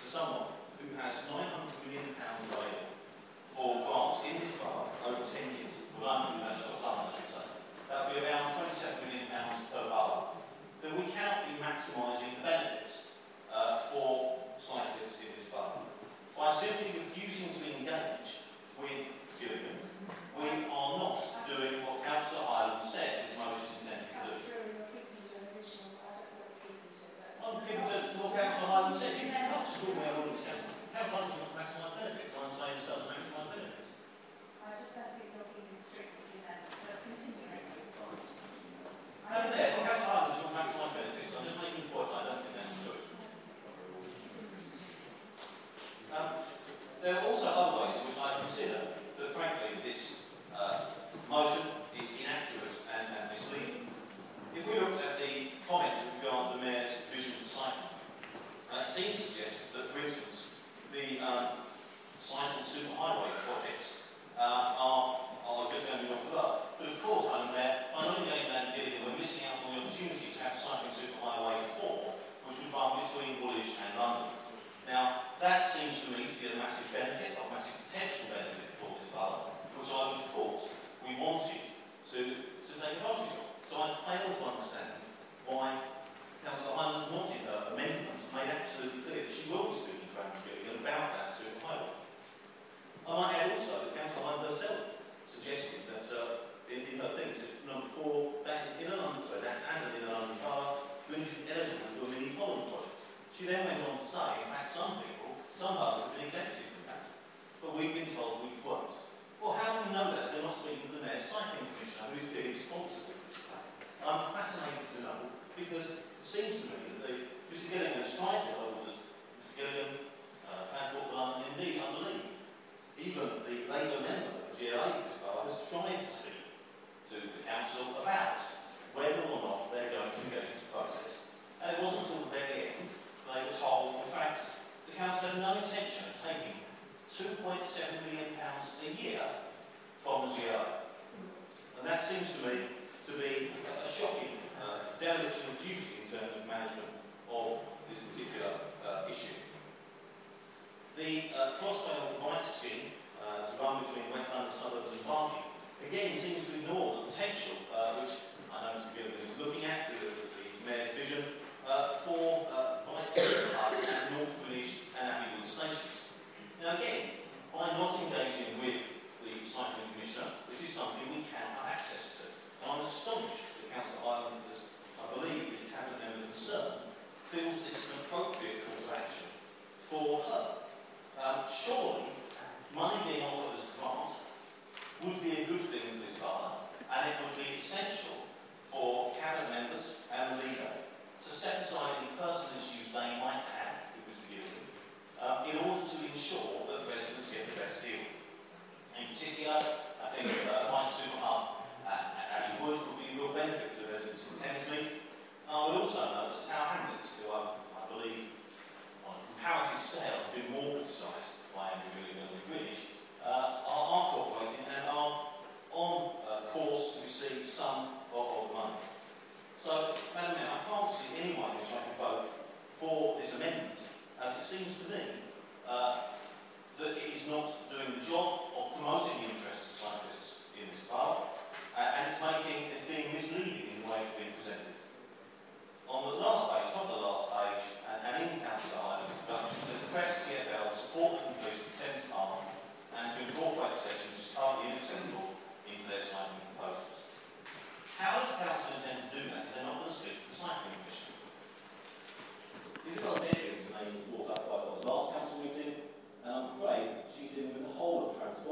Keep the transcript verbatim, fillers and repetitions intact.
for someone who has nine hundred million pounds available for grants in this borough over ten years, well, one hundred million pounds, I should say, that would be around twenty-seven million pounds per borough, then we cannot be maximising the benefits uh, for cyclists in this borough. By simply refusing to engage with Gillingham, we are not doing what Councillor Hyland says this motion is intended to do. I'm keeping to, to what Councillor Hyland said. You can't just call me out all this council. Councillor Hyland wants to maximise benefits. I'm saying this doesn't maximise benefits. I just don't think you're keeping strictly to that, but continuing. Over there, well, Councillor Hyland doesn't want to maximise benefits. I'm just making the point that I don't think that's true. Um, there are also other ways in which I consider that, frankly, this uh, motion is inaccurate and, and misleading. If we looked at the comments with regard to the Mayor's vision for cycling, uh, it seems to suggest that, for instance, the um, cycle superhighway projects uh, are, are just going to be knocked about. But of course, I'm there, by not engaging that in Gillingham, we're missing out on the opportunities to have cycling superhighway four, which would run between Woolwich and London. Now, that seems to me to be a massive benefit, a massive potential benefit for this borough, which I would have thought we wanted to, to take advantage of. So I fail to understand why Councillor Hyland's wanted her amendment made absolutely clear that she will be speaking to Andrew Gillingham about that superhighway. I might add also that Councillor Hyland herself suggested that uh, in, in her things, number four, that's an inner London, sorry, that as an inner London borough, Windsor is eligible for a mini Holland project. She then went on to say, in fact, some people, some boroughs have been exempted from that, but we've been told we weren't. Well, how do we know that? They're not speaking to the Mayor's Cycling Commissioner, who is clearly responsible for this plan. I'm fascinated to know, because it seems to me that the, Mister Gillingham has tried to hold us, Mister Gillingham, uh, Transport for London, indeed, I believe. Even the Labour member of G L A for this borough has tried to speak to the council about whether or not they're going to engage in this process. And it wasn't until the very end they were told, in fact, the council had no intention of taking two point seven million pounds a year from the G L A. And that seems to me to be a shocking uh, dereliction of duty in terms of management of this particular uh, issue. The uh, Crossrail for Bike scheme uh, to run between West London suburbs and Barking, again, seems to ignore the potential, uh, which I know Mister Gillingham is looking at, the, the Mayor's vision, uh, for uh, bike superhighways at North Greenwich and Abbey Wood stations. Now again, by not engaging with the Cycling Commissioner, this is something we cannot have access to. And I'm astonished that Councillor Hyland, as I believe the Cabinet member concerned, feels this is an appropriate course of action for her. Um, surely, money being offered as a grant would be a good thing for this borough, and it would be essential for Cabinet members and the leader to set aside any personal issues they might have with Mister Gillingham um, in order to ensure that residents get the best deal. In particular, I think uh, Bike Super Hub at, at Abbey Wood would be a real benefit to residents in Thamesmead. I would also note that Tower Hamlets, who I, I believe on a comparative scale have been more criticised by Andrew Gillingham than Greenwich, uh, are, are cooperating and are on uh, course to receive some of, of the money. So, Madam Mayor, I can't see any way in which I can vote for this amendment, as it seems to me uh, that it is not doing the job of promoting the interests of cyclists in this borough, uh, and it's making it's being misleading in the way it's being presented. On the last page, top of the last page, and, and in Councillor Hyland's introduction, says the Press T F L support the completion of Thames Park and to incorporate the sections which are currently inaccessible into their cycling proposals. How does the Council intend to do that if they're not going to speak to the Cycling Commission? Is it got